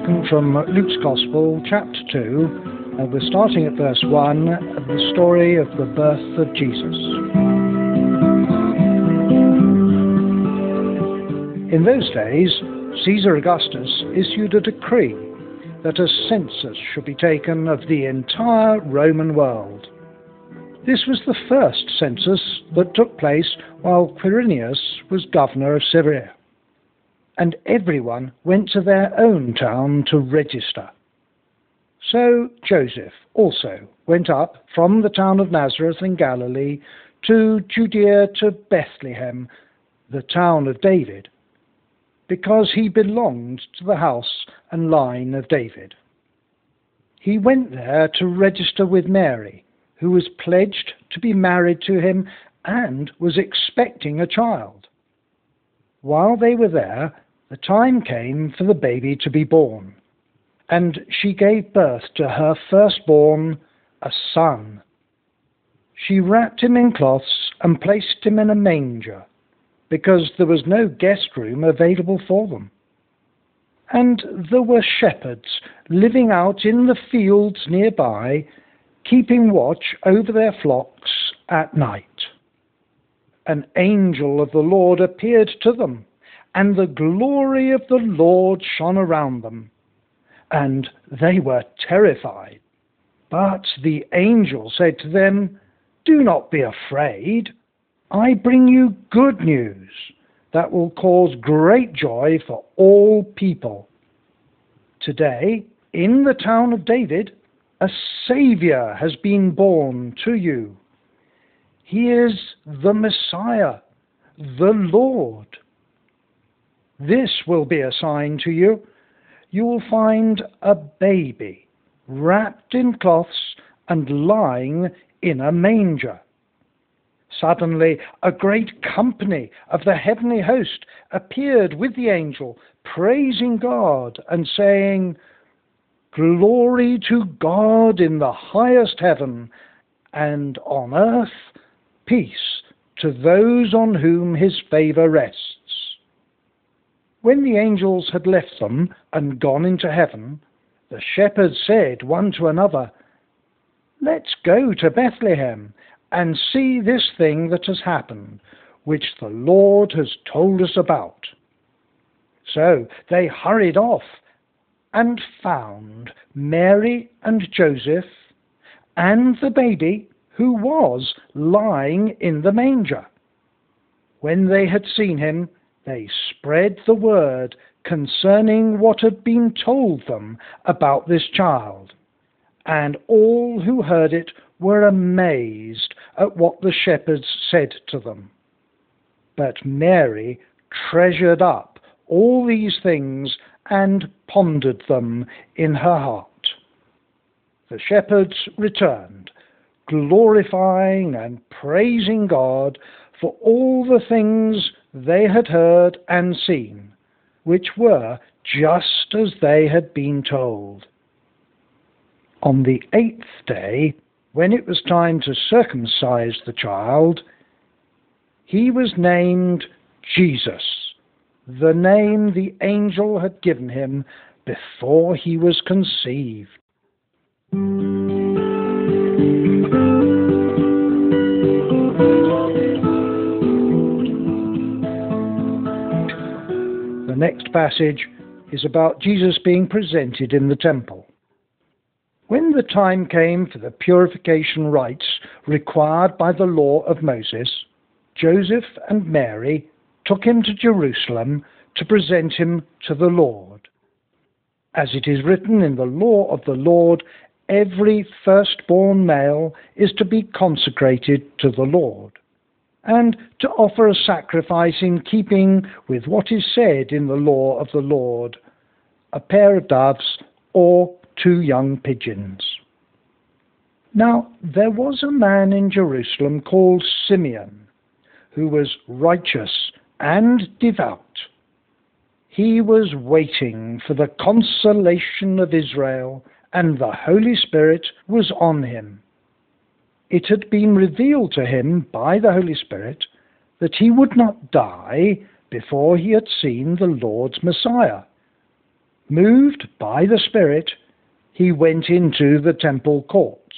taken from Luke's Gospel, chapter 2, and we're starting at verse 1, the story of the birth of Jesus. In those days, Caesar Augustus issued a decree that a census should be taken of the entire Roman world. This was the first census that took place while Quirinius was governor of Syria, and everyone went to their own town to register. So Joseph also went up from the town of Nazareth in Galilee to Judea to Bethlehem, the town of David, because he belonged to the house and line of David. He went there to register with Mary, who was pledged to be married to him and was expecting a child. While they were there, the time came for the baby to be born, and she gave birth to her firstborn, a son. She wrapped him in cloths and placed him in a manger, because there was no guest room available for them. And there were shepherds living out in the fields nearby, keeping watch over their flocks at night. An angel of the Lord appeared to them, and the glory of the Lord shone around them, and they were terrified. But the angel said to them, "Do not be afraid. I bring you good news that will cause great joy for all people. Today, in the town of David, a Saviour has been born to you. He is the Messiah, the Lord. This will be a sign to you. You will find a baby wrapped in cloths and lying in a manger." Suddenly, a great company of the heavenly host appeared with the angel, praising God and saying, "Glory to God in the highest heaven, and on earth peace to those on whom his favor rests." When the angels had left them and gone into heaven, the shepherds said one to another, "Let's go to Bethlehem and see this thing that has happened, which the Lord has told us about." So they hurried off and found Mary and Joseph and the baby who was lying in the manger. When they had seen him, they spread the word concerning what had been told them about this child, and all who heard it were amazed at what the shepherds said to them. But Mary treasured up all these things and pondered them in her heart. The shepherds returned, glorifying and praising God for all the things they had heard and seen, which were just as they had been told. On the 8th day, when it was time to circumcise the child, he was named Jesus, the name the angel had given him before he was conceived. The next passage is about Jesus being presented in the temple. When the time came for the purification rites required by the law of Moses, Joseph and Mary took him to Jerusalem to present him to the Lord. As it is written in the law of the Lord, every firstborn male is to be consecrated to the Lord, and to offer a sacrifice in keeping with what is said in the law of the Lord, a pair of doves or 2 young pigeons. Now there was a man in Jerusalem called Simeon, who was righteous and devout. He was waiting for the consolation of Israel, and the Holy Spirit was on him. It had been revealed to him by the Holy Spirit that he would not die before he had seen the Lord's Messiah. Moved by the Spirit, he went into the temple courts.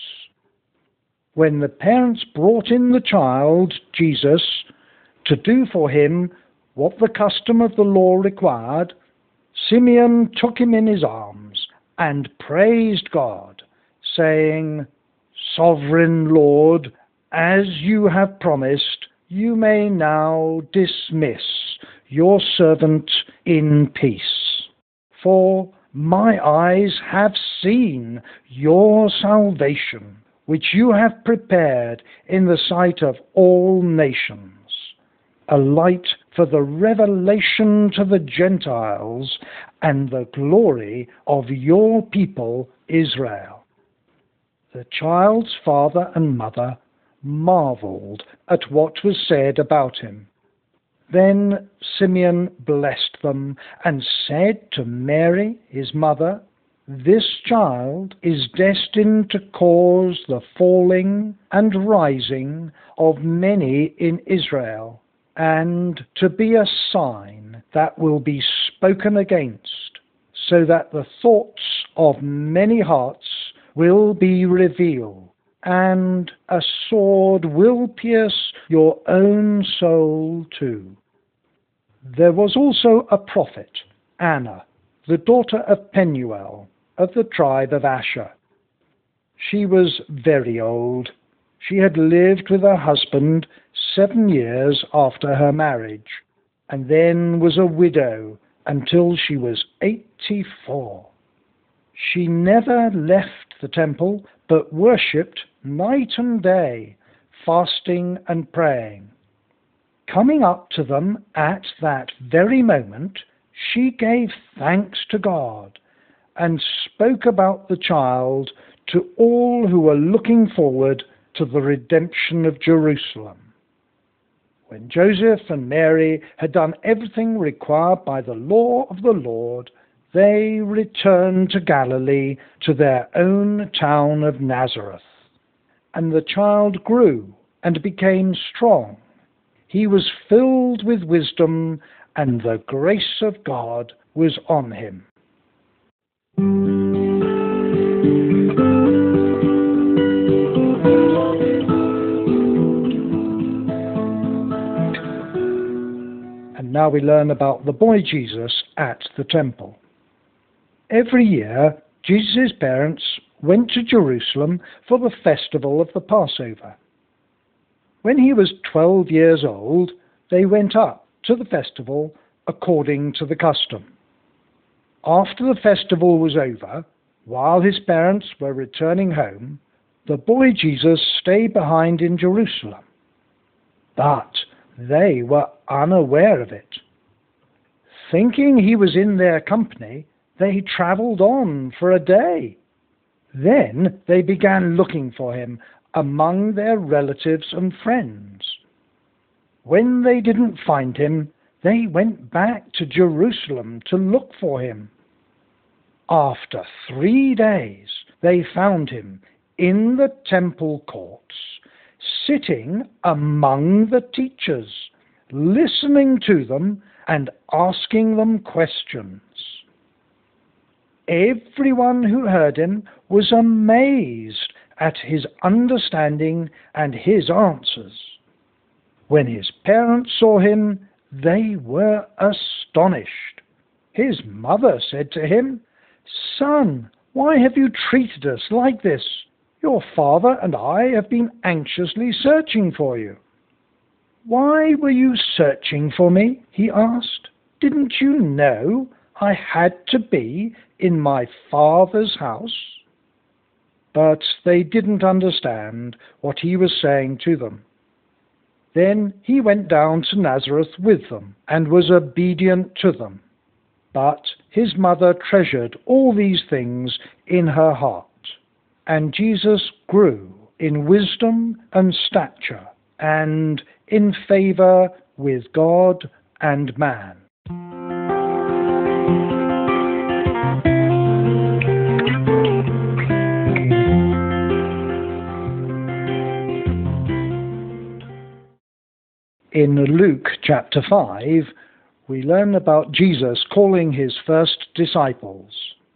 When the parents brought in the child, Jesus, to do for him what the custom of the law required, Simeon took him in his arms and praised God, saying, "Sovereign Lord, as you have promised, you may now dismiss your servant in peace. For my eyes have seen your salvation, which you have prepared in the sight of all nations, a light for the revelation to the Gentiles and the glory of your people Israel." The child's father and mother marveled at what was said about him. Then Simeon blessed them and said to Mary, his mother, "This child is destined to cause the falling and rising of many in Israel, and to be a sign that will be spoken against, so that the thoughts of many hearts will be revealed, and a sword will pierce your own soul too." There was also a prophet, Anna, the daughter of Penuel, of the tribe of Asher. She was very old. She had lived with her husband 7 years after her marriage, and then was a widow until she was 84. She never left the temple, but worshipped night and day, fasting and praying. Coming up to them at that very moment, she gave thanks to God and spoke about the child to all who were looking forward to the redemption of Jerusalem. When Joseph and Mary had done everything required by the law of the Lord, they returned to Galilee, to their own town of Nazareth. And the child grew and became strong. He was filled with wisdom, and the grace of God was on him. And now we learn about the boy Jesus at the temple. Every year, Jesus' parents went to Jerusalem for the festival of the Passover. When he was 12 years old, they went up to the festival according to the custom. After the festival was over, while his parents were returning home, the boy Jesus stayed behind in Jerusalem. But they were unaware of it. Thinking he was in their company, they traveled on for a day. Then they began looking for him among their relatives and friends. When they didn't find him, they went back to Jerusalem to look for him. After 3 days, they found him in the temple courts, sitting among the teachers, listening to them and asking them questions. Everyone who heard him was amazed at his understanding and his answers. When his parents saw him, they were astonished. His mother said to him, "Son, why have you treated us like this? Your father and I have been anxiously searching for you." "Why were you searching for me?" he asked. "Didn't you know I had to be in my Father's house?" But they didn't understand what he was saying to them. Then he went down to Nazareth with them and was obedient to them. But his mother treasured all these things in her heart. And Jesus grew in wisdom and stature and in favor with God and man. In Luke chapter 5, we learn about Jesus calling his first disciples.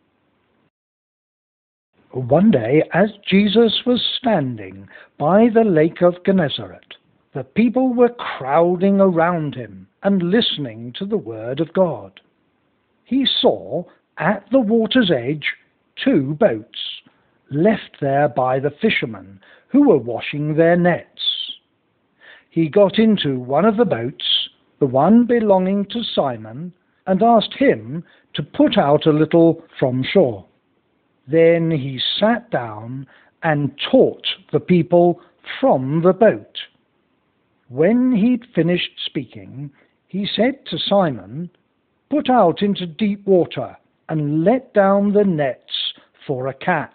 One day, as Jesus was standing by the lake of Gennesaret, the people were crowding around him and listening to the word of God. He saw, at the water's edge, 2 boats, left there by the fishermen who were washing their nets. He got into one of the boats, the one belonging to Simon, and asked him to put out a little from shore. Then he sat down and taught the people from the boat. When he'd finished speaking, he said to Simon, "Put out into deep water and let down the nets for a catch."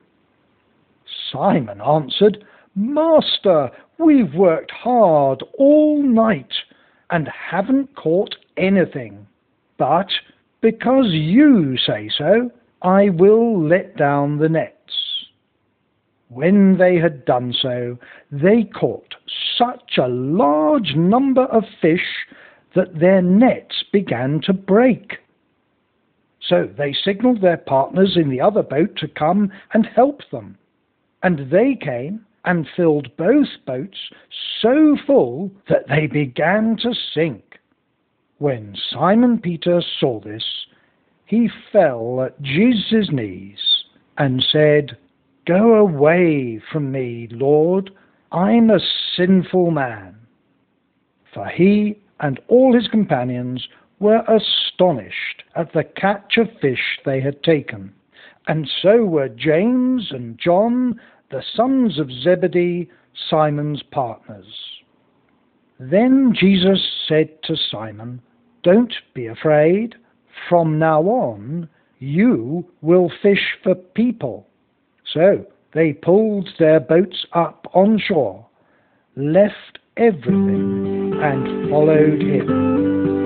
Simon answered, "Master, we've worked hard all night and haven't caught anything. But because you say so, I will let down the nets." When they had done so, they caught such a large number of fish that their nets began to break. So they signaled their partners in the other boat to come and help them. And they came and filled both boats so full that they began to sink. When Simon Peter saw this, he fell at Jesus' knees and said, "Go away from me, Lord, I'm a sinful man." For he and all his companions were astonished at the catch of fish they had taken, and so were James and John, the sons of Zebedee, Simon's partners. Then Jesus said to Simon, "Don't be afraid. From now on, you will fish for people." So they pulled their boats up on shore, left everything, and followed him.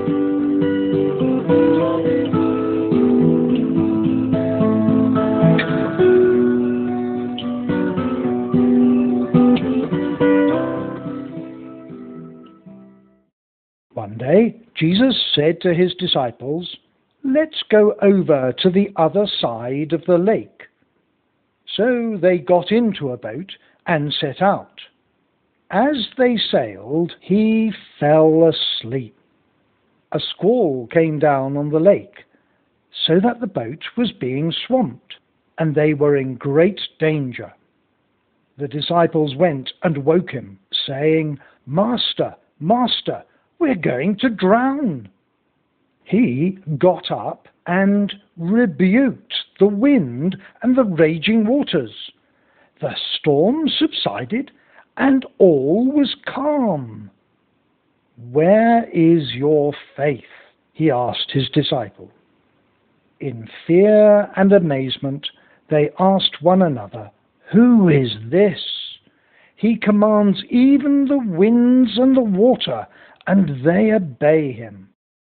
One day, Jesus said to his disciples, "Let's go over to the other side of the lake." So they got into a boat and set out. As they sailed, he fell asleep. A squall came down on the lake, so that the boat was being swamped, and they were in great danger. The disciples went and woke him, saying, "Master, Master, we're going to drown." He got up and rebuked the wind and the raging waters. The storm subsided, and all was calm. "Where is your faith?" he asked his disciple. In fear and amazement, they asked one another, "Who is this? He commands even the winds and the water, and they obey him."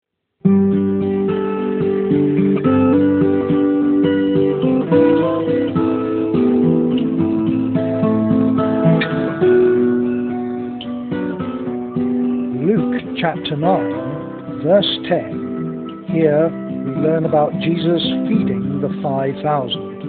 Luke chapter 9, verse 10. Here we learn about Jesus feeding the 5,000.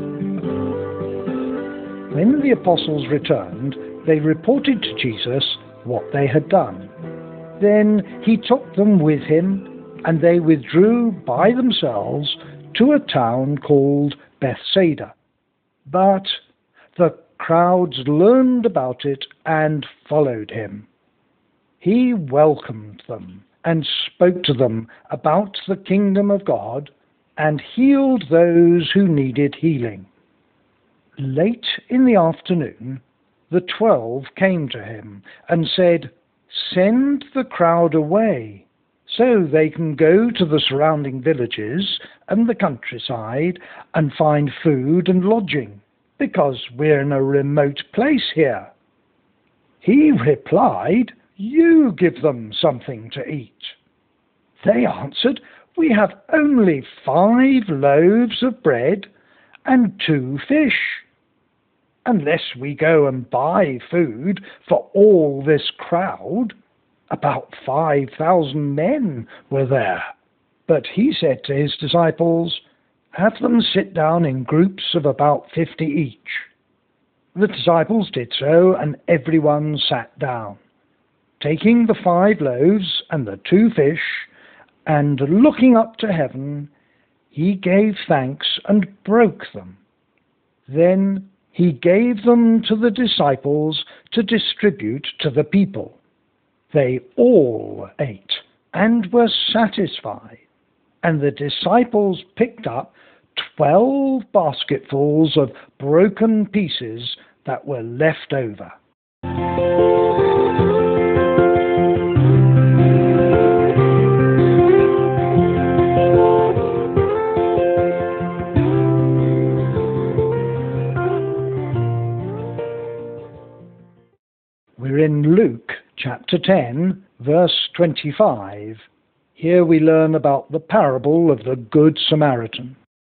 When the apostles returned, they reported to Jesus what they had done. Then he took them with him, and they withdrew by themselves to a town called Bethsaida. But the crowds learned about it and followed him. He welcomed them and spoke to them about the kingdom of God and healed those who needed healing. Late in the afternoon, the 12 came to him and said, "Send the crowd away so they can go to the surrounding villages and the countryside and find food and lodging, because we're in a remote place here." He replied, "You give them something to eat." They answered, "We have only 5 loaves of bread and 2 fish. Unless we go and buy food for all this crowd, About 5,000 men were there. But he said to his disciples, "Have them sit down in groups of about 50 each." The disciples did so, and everyone sat down. Taking the 5 loaves and the 2 fish, and looking up to heaven, he gave thanks and broke them. Then he gave them to the disciples to distribute to the people. They all ate and were satisfied, and the disciples picked up 12 basketfuls of broken pieces that were left over. We're in Luke chapter 10, verse 25. Here we learn about the parable of the Good Samaritan.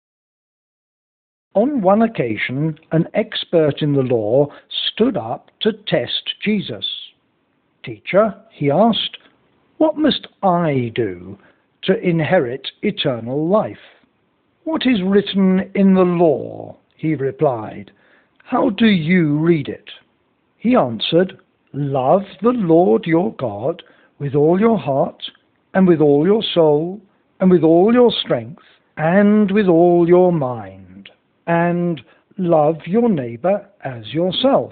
On one occasion, an expert in the law stood up to test Jesus. "Teacher," he asked, "what must I do to inherit eternal life?" "What is written in the law?" he replied. "How do you read it?" He answered, "Love the Lord your God with all your heart, and with all your soul, and with all your strength, and with all your mind, and love your neighbor as yourself."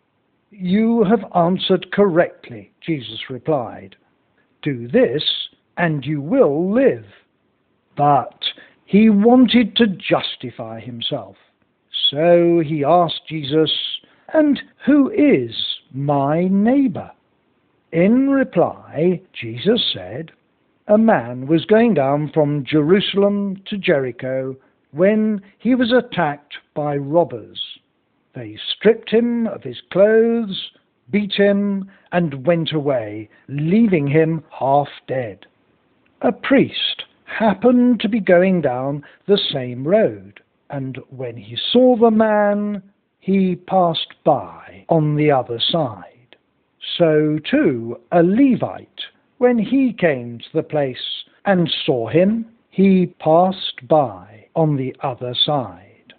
"You have answered correctly," Jesus replied. "Do this, and you will live." But he wanted to justify himself. So he asked Jesus, "And who is my neighbor?" In reply, Jesus said, "A man was going down from Jerusalem to Jericho when he was attacked by robbers. They stripped him of his clothes, beat him, and went away, leaving him half dead. A priest happened to be going down the same road, and when he saw the man, he passed by on the other side. So too a Levite, when he came to the place and saw him, he passed by on the other side.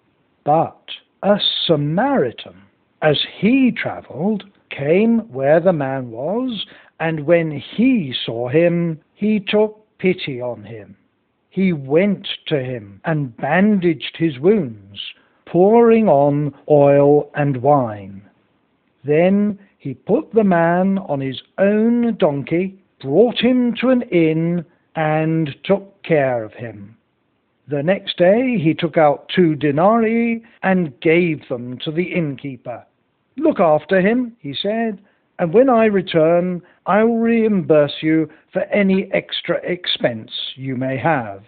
But a Samaritan, as he traveled, came where the man was, and when he saw him, he took pity on him. He went to him and bandaged his wounds, pouring on oil and wine. Then he put the man on his own donkey, brought him to an inn, and took care of him. The next day he took out 2 denarii and gave them to the innkeeper. 'Look after him,' he said, 'and when I return, I'll reimburse you for any extra expense you may have.'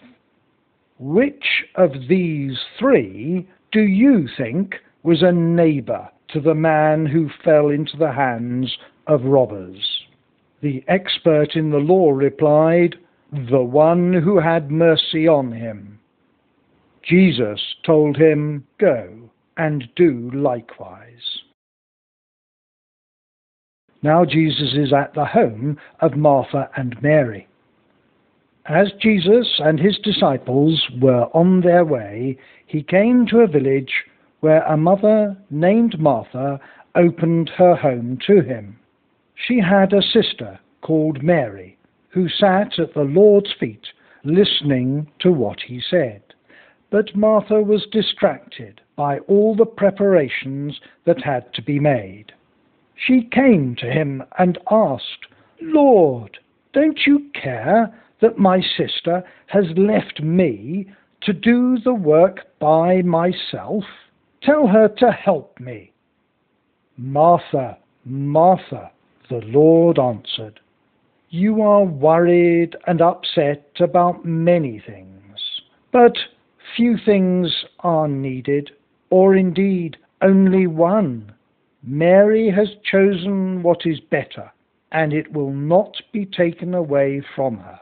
Which of these 3 do you think was a neighbor to the man who fell into the hands of robbers?" The expert in the law replied, "The one who had mercy on him." Jesus told him, "Go and do likewise." Now Jesus is at the home of Martha and Mary. As Jesus and his disciples were on their way, he came to a village where a mother named Martha opened her home to him. She had a sister called Mary, who sat at the Lord's feet listening to what he said. But Martha was distracted by all the preparations that had to be made. She came to him and asked, "Lord, don't you care that my sister has left me to do the work by myself? Tell her to help me." "Martha, Martha," the Lord answered, "you are worried and upset about many things, but few things are needed, or indeed only one. Mary has chosen what is better, and it will not be taken away from her."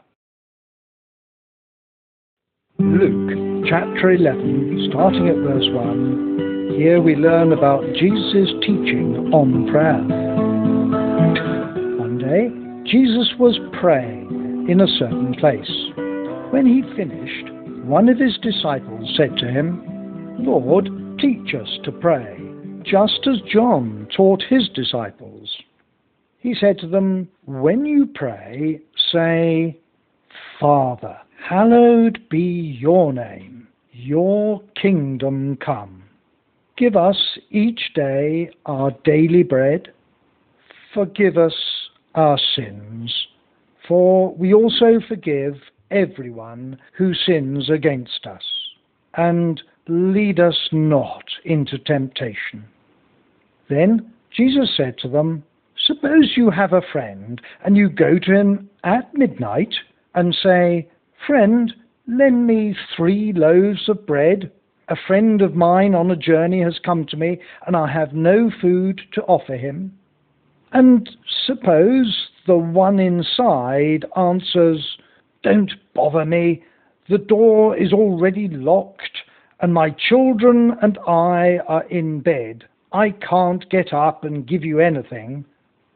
Luke chapter 11, starting at verse 1, here we learn about Jesus' teaching on prayer. One day, Jesus was praying in a certain place. When he finished, one of his disciples said to him, "Lord, teach us to pray, just as John taught his disciples." He said to them, "When you pray, say, 'Father, hallowed be your name. Your kingdom come. Give us each day our daily bread. Forgive us our sins, for we also forgive everyone who sins against us. And lead us not into temptation.'" Then Jesus said to them, "Suppose you have a friend, and you go to him at midnight and say, 'Friend, lend me 3 loaves of bread. A friend of mine on a journey has come to me, and I have no food to offer him.' And suppose the one inside answers, 'Don't bother me. The door is already locked, and my children and I are in bed. I can't get up and give you anything.'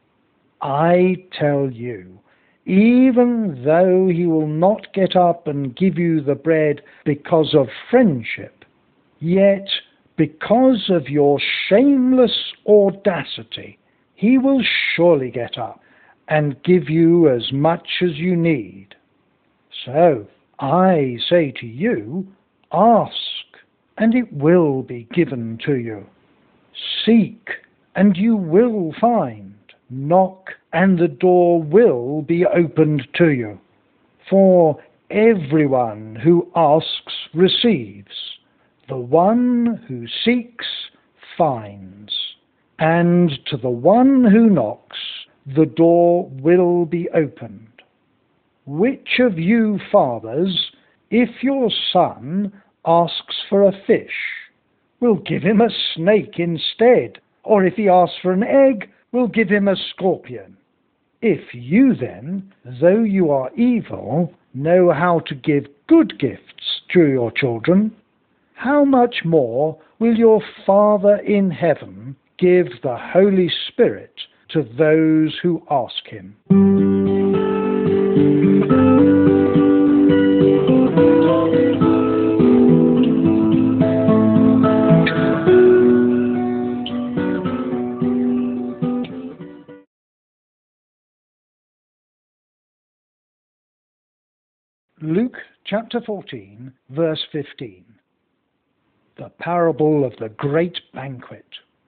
I tell you, even though he will not get up and give you the bread because of friendship, yet because of your shameless audacity, he will surely get up and give you as much as you need. So I say to you, ask, and it will be given to you. Seek, and you will find. Knock, and the door will be opened to you. For everyone who asks receives, the one who seeks finds, and to the one who knocks the door will be opened. Which of you fathers, if your son asks for a fish, will give him a snake instead? Or if he asks for an egg, will give him a scorpion? If you then, though you are evil, know how to give good gifts to your children, how much more will your Father in heaven give the Holy Spirit to those who ask him?" Luke chapter 14, verse 15. The parable of the great banquet.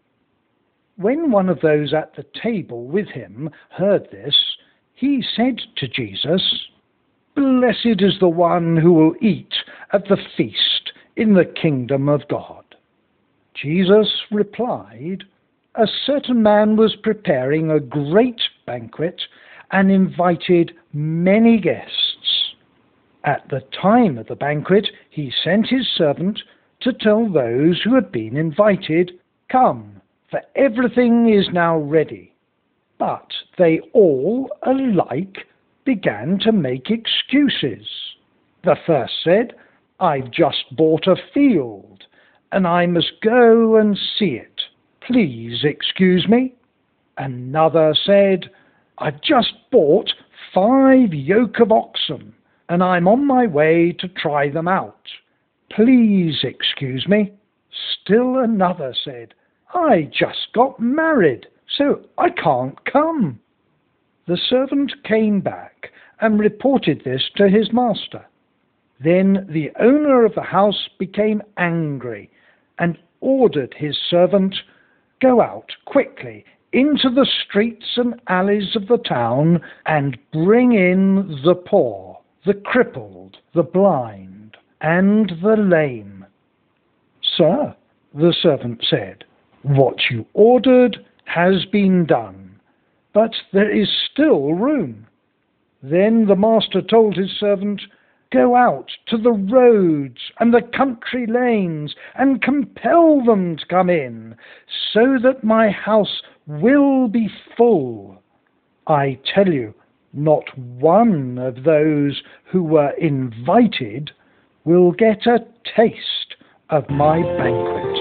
When one of those at the table with him heard this, he said to Jesus, "Blessed is the one who will eat at the feast in the kingdom of God." Jesus replied, "A certain man was preparing a great banquet and invited many guests. At the time of the banquet, he sent his servant to tell those who had been invited, 'Come, for everything is now ready.' But they all alike began to make excuses. The first said, 'I've just bought a field, and I must go and see it. Please excuse me.' Another said, 'I've just bought 5 yoke of oxen, and I'm on my way to try them out. Please excuse me.' Still another said, 'I just got married, so I can't come.' The servant came back and reported this to his master. Then the owner of the house became angry and ordered his servant, 'Go out quickly into the streets and alleys of the town and bring in the poor, the crippled, the blind, and the lame.' 'Sir,' the servant said, 'what you ordered has been done, but there is still room.' Then the master told his servant, 'Go out to the roads and the country lanes and compel them to come in, so that my house will be full. I tell you, not one of those who were invited will get a taste of my banquet.'"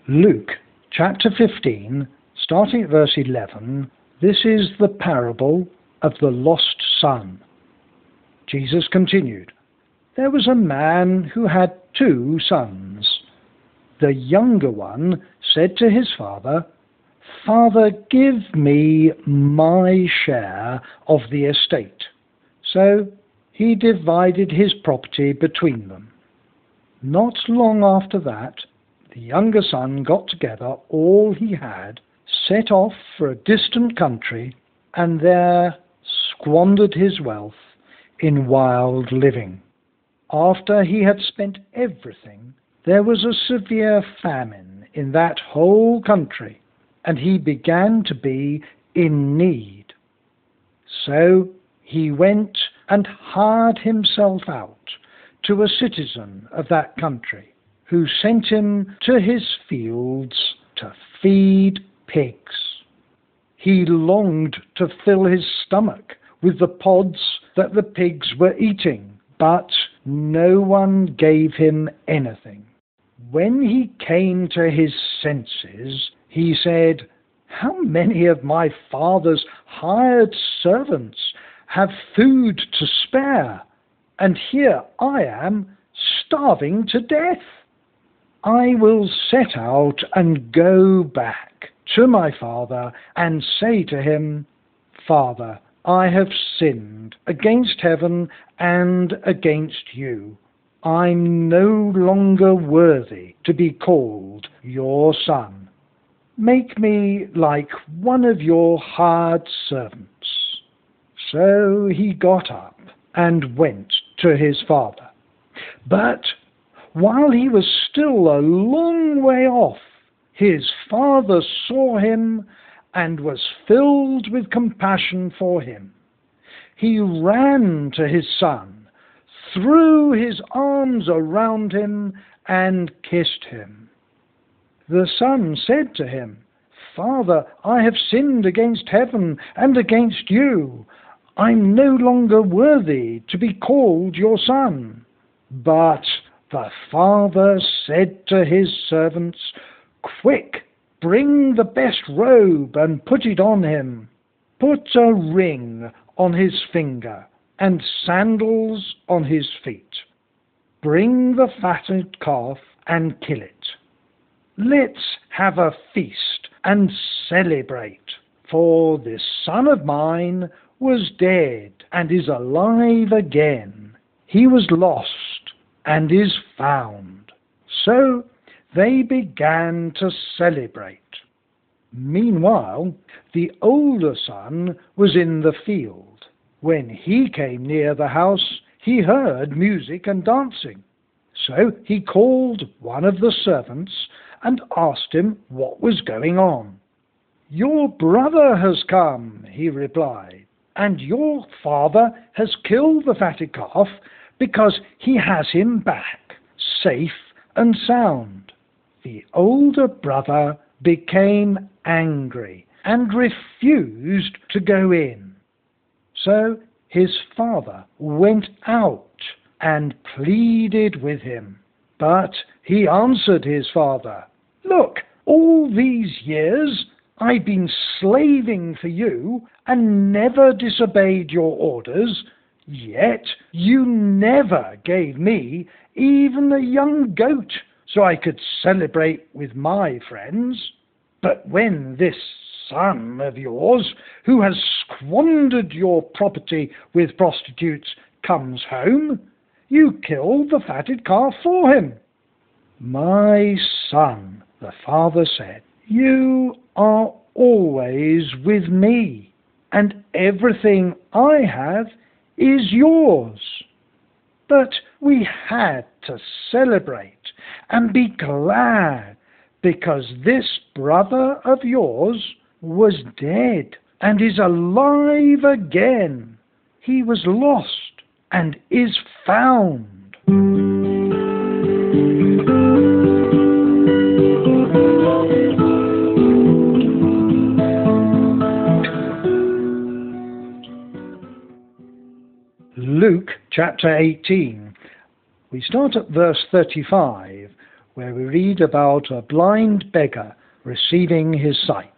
Luke chapter 15, starting at verse 11, this is the parable of the lost son. Jesus continued, "There was a man who had 2 sons. The younger one said to his father, 'Father, give me my share of the estate.' So he divided his property between them. Not long after that, the younger son got together all he had, set off for a distant country, and there squandered his wealth in wild living. After he had spent everything, there was a severe famine in that whole country, and he began to be in need. So he went and hired himself out to a citizen of that country, who sent him to his fields to feed pigs. He longed to fill his stomach with the pods that the pigs were eating, but no one gave him anything. When he came to his senses, he said, 'How many of my father's hired servants have food to spare, and here I am starving to death? I will set out and go back to my father and say to him, Father, I have sinned against heaven and against you. I'm no longer worthy to be called your son. Make me like one of your hired servants.' So he got up and went to his father. But while he was still a long way off, his father saw him and was filled with compassion for him. He ran to his son, threw his arms around him, and kissed him. The son said to him, 'Father, I have sinned against heaven and against you. I'm no longer worthy to be called your son.' But the father said to his servants, 'Quick, bring the best robe and put it on him. Put a ring on his finger and sandals on his feet. Bring the fattened calf and kill it. Let's have a feast and celebrate, for this son of mine was dead and is alive again. He was lost and is found.' So they began to celebrate. Meanwhile, the older son was in the field. When he came near the house, he heard music and dancing. So he called one of the servants and asked him what was going on. 'Your brother has come,' he replied, 'and your father has killed the fatted calf because he has him back, safe and sound.' The older brother became angry and refused to go in. So his father went out and pleaded with him. But he answered his father, 'Look, all these years I've been slaving for you and never disobeyed your orders, yet you never gave me even a young goat so I could celebrate with my friends. But when this son of yours, who has squandered your property with prostitutes, comes home, you killed the fatted calf for him.' 'My son,' the father said, 'you are always with me, and everything I have is yours. But we had to celebrate and be glad because this brother of yours was dead and is alive again. He was lost and is found.'" Luke chapter 18. We start at verse 35, where we read about a blind beggar receiving his sight.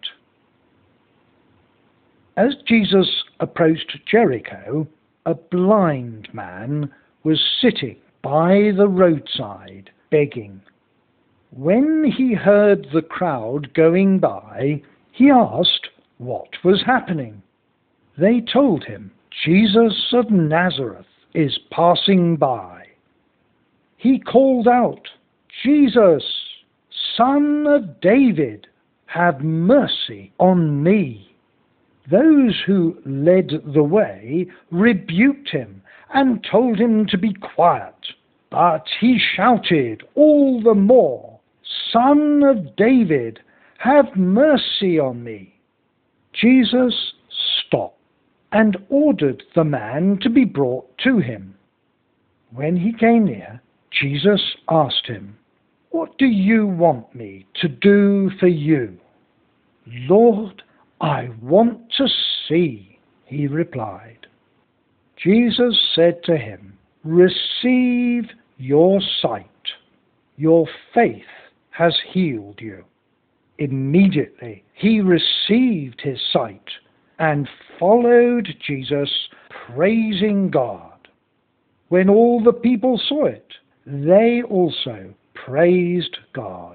As Jesus approached Jericho, a blind man was sitting by the roadside begging. When he heard the crowd going by, he asked what was happening. They told him, "Jesus of Nazareth is passing by." He called out, "Jesus, Son of David, have mercy on me." Those who led the way rebuked him and told him to be quiet. But he shouted all the more, "Son of David, have mercy on me." Jesus stopped and ordered the man to be brought to him. When he came near, Jesus asked him, "What do you want me to do for you?" "Lord, I want to see," he replied. Jesus said to him, "Receive your sight. Your faith has healed you." Immediately he received his sight and followed Jesus, praising God. When all the people saw it, they also praised God.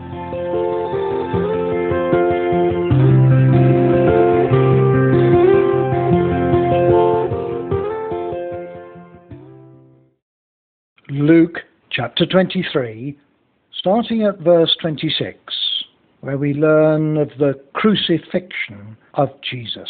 Luke chapter 23, starting at verse 26, where we learn of the crucifixion of Jesus.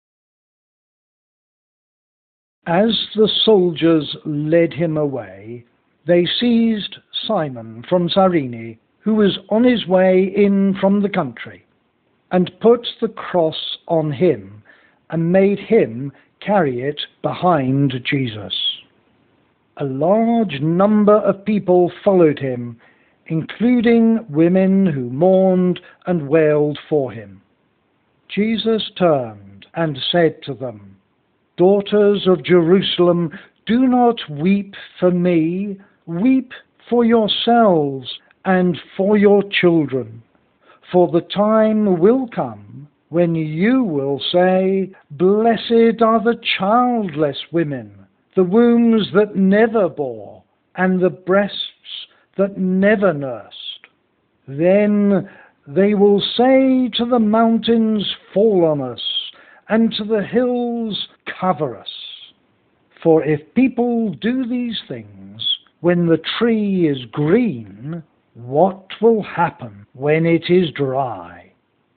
As the soldiers led him away, they seized Simon from Cyrene, who was on his way in from the country, and put the cross on him, and made him carry it behind Jesus. A large number of people followed him, including women who mourned and wailed for him. Jesus turned and said to them, "Daughters of Jerusalem, do not weep for me, weep for yourselves and for your children. For the time will come when you will say, 'Blessed are the childless women, the wombs that never bore, and the breasts that never nursed.' Then they will say to the mountains, 'Fall on us,' and to the hills, 'Cover us.' For if people do these things when the tree is green, what will happen when it is dry?"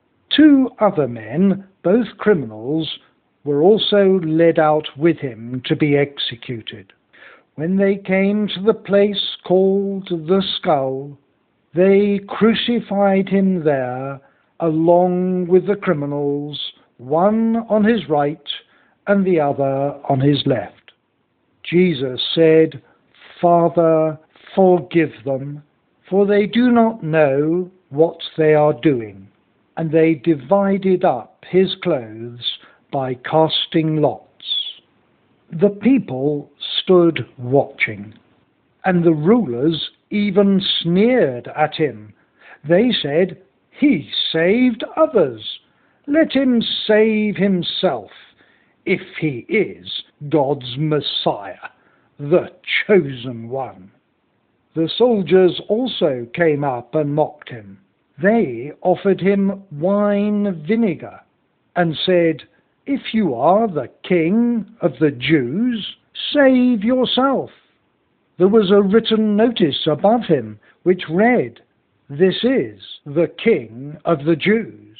2 other men, both criminals, were also led out with him to be executed. When they came to the place called the Skull, they crucified him there along with the criminals, one on his right and the other on his left. Jesus said, "Father, forgive them, for they do not know what they are doing." And they divided up his clothes by casting lots. The people stood watching, and the rulers even sneered at him. They said, "He saved others. Let him save himself, if he is God's Messiah, the chosen one." The soldiers also came up and mocked him. They offered him wine vinegar and said, "If you are the king of the Jews, save yourself." There was a written notice above him which read, "This is the King of the Jews."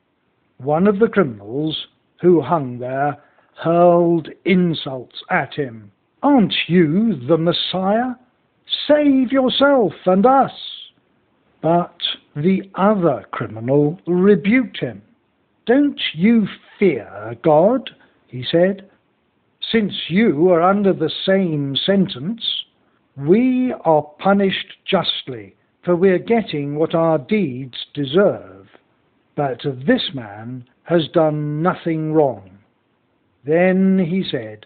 One of the criminals who hung there hurled insults at him. "Aren't you the Messiah? Save yourself and us." But the other criminal rebuked him. "Don't you fear God?" he said, "since you are under the same sentence. We are punished justly, for we are getting what our deeds deserve. But this man has done nothing wrong." Then he said,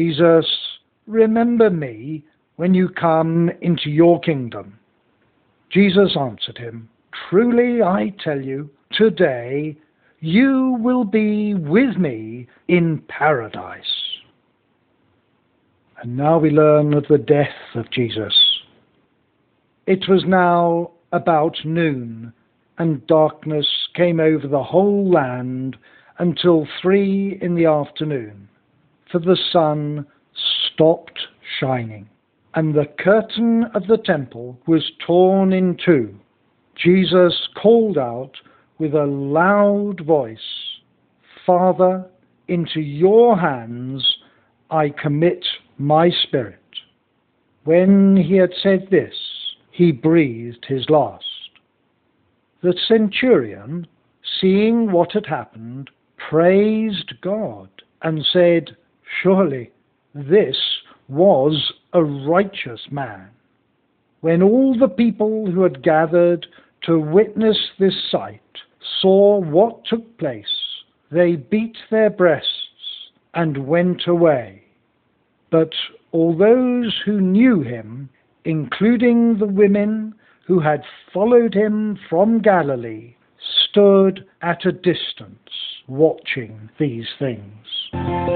"Jesus, remember me when you come into your kingdom." Jesus answered him, "Truly I tell you, today you will be with me in paradise." And now we learn of the death of Jesus. It was now about noon, and darkness came over the whole land until 3 in the afternoon, for the sun stopped shining, and the curtain of the temple was torn in two. Jesus called out with a loud voice, "Father, into your hands I commit my spirit." When he had said this, he breathed his last. The centurion, seeing what had happened, praised God and said, "Surely this was a righteous man." When all the people who had gathered to witness this sight saw what took place, they beat their breasts and went away. But all those who knew him, including the women who had followed him from Galilee, stood at a distance watching these things.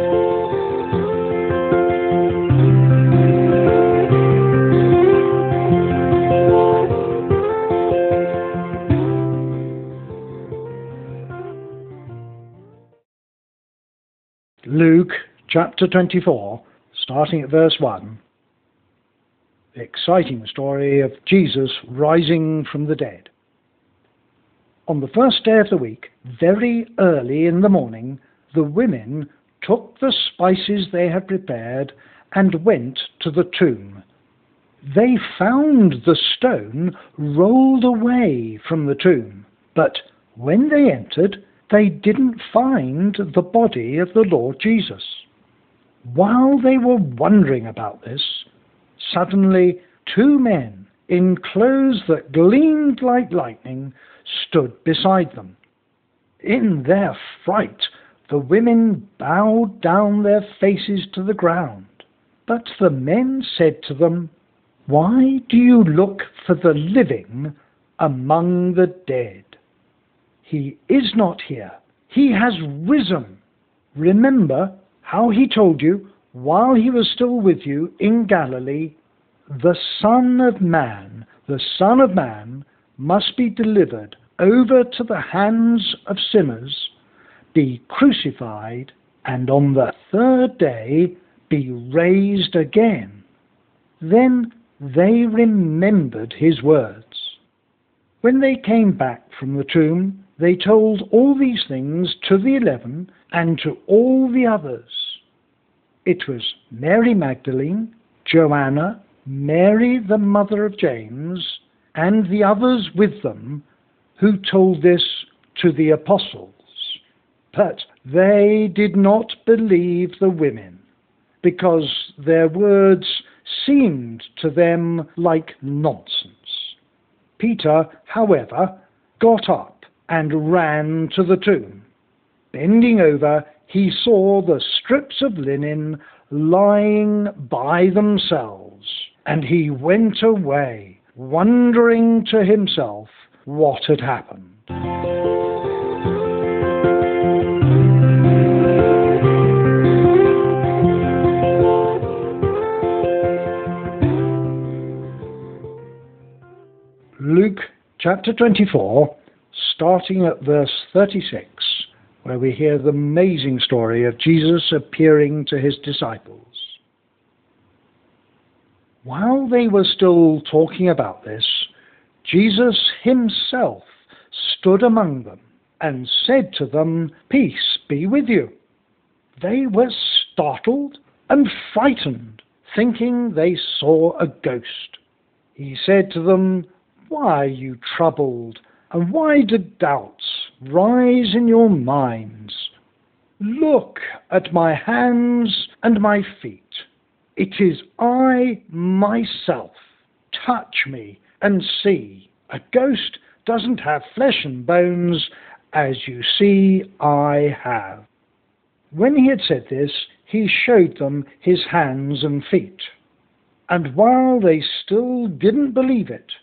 Luke chapter 24, starting at verse 1. The exciting story of Jesus rising from the dead. On the first day of the week, very early in the morning, the women took the spices they had prepared and went to the tomb. They found the stone rolled away from the tomb, but when they entered, they didn't find the body of the Lord Jesus. While they were wondering about this, suddenly 2 men in clothes that gleamed like lightning stood beside them. In their fright, the women bowed down their faces to the ground. But the men said to them, "Why do you look for the living among the dead? He is not here. He has risen. Remember how he told you while he was still with you in Galilee, the Son of Man must be delivered over to the hands of sinners, be crucified, and on the 3rd day be raised again." Then they remembered his words. When they came back from the tomb, they told all these things to the 11 and to all the others. It was Mary Magdalene, Joanna, Mary the mother of James, and the others with them who told this to the apostles. But they did not believe the women, because their words seemed to them like nonsense. Peter, however, got up and ran to the tomb. Bending over, he saw the strips of linen lying by themselves, and he went away, wondering to himself what had happened. Luke chapter 24, starting at verse 36, where we hear the amazing story of Jesus appearing to his disciples. While they were still talking about this, Jesus himself stood among them and said to them, "Peace be with you." They were startled and frightened, thinking they saw a ghost. He said to them, "Why are you troubled, and why do doubts rise in your minds? Look at my hands and my feet. It is I myself. Touch me and see. A ghost doesn't have flesh and bones, as you see I have." When he had said this, he showed them his hands and feet. And while they still didn't believe it,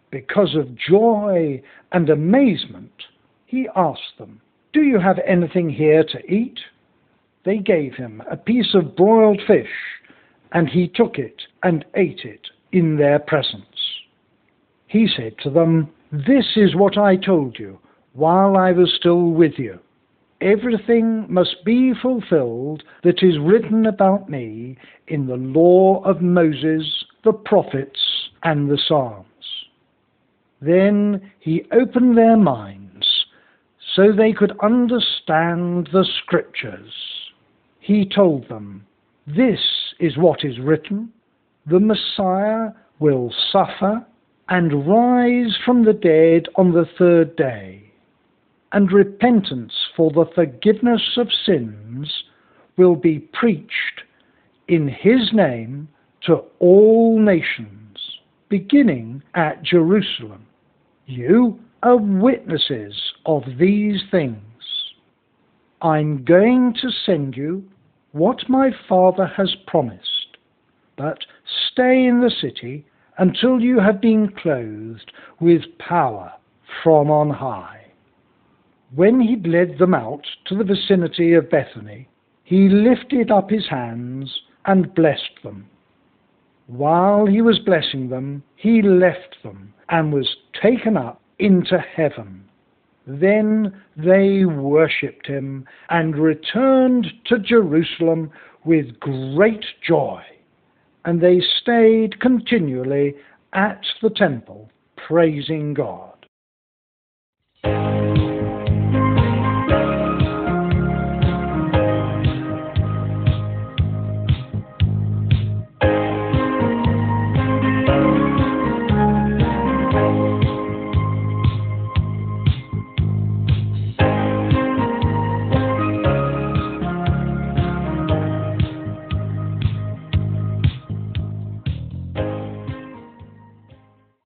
Because of joy and amazement, he asked them, "Do you have anything here to eat?" They gave him a piece of broiled fish, and he took it and ate it in their presence. He said to them, "This is what I told you while I was still with you. Everything must be fulfilled that is written about me in the law of Moses, the prophets, and the Psalms." Then he opened their minds so they could understand the Scriptures. He told them, "This is what is written: the Messiah will suffer and rise from the dead on the third day, and repentance for the forgiveness of sins will be preached in his name to all nations, beginning at Jerusalem. You are witnesses of these things. I'm going to send you what my Father has promised, but stay in the city until you have been clothed with power from on high." When he'd led them out to the vicinity of Bethany, he lifted up his hands and blessed them. While he was blessing them, he left them and was taken up into heaven. Then they worshipped him and returned to Jerusalem with great joy, and they stayed continually at the temple, praising God.